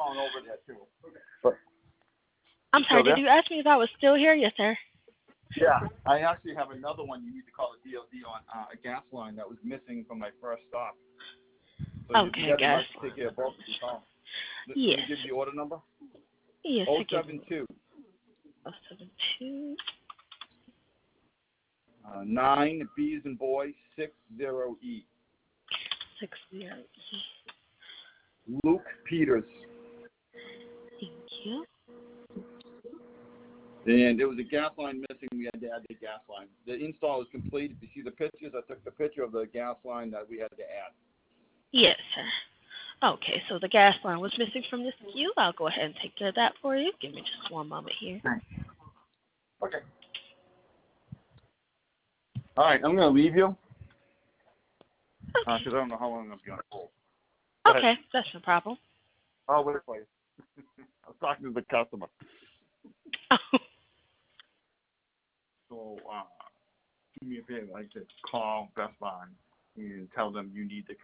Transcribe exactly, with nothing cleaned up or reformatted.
calling over there too. But I'm you sorry, still did there? you ask me if I was still here? Yes, sir. Yeah, I actually have another one you need to call the D O D on, uh, a gas line that was missing from my first stop. So you, you Okay, got to gas like line. take care of both of you. Call. Let, let Yes. me give you the order number. Yes, Oh forgive seven me. two Oh seven two uh, nine B's and boy six zero E. six zero. Luke Peters. Thank you. And there was a gas line missing. We had to add the gas line. The install is complete. If you see the pictures, I took the picture of the gas line that we had to add. Yes, sir. Okay, so the gas line was missing from this queue. I'll go ahead and take care of that for you. Give me just one moment here. Okay. All right, I'm going to leave you because uh, I don't know how long I'm going to be on hold. Go Okay, ahead. that's no problem. I'll wait for you. I was talking to the customer. Oh, So uh, do me a favor. Like to call Best Buy and tell them you need to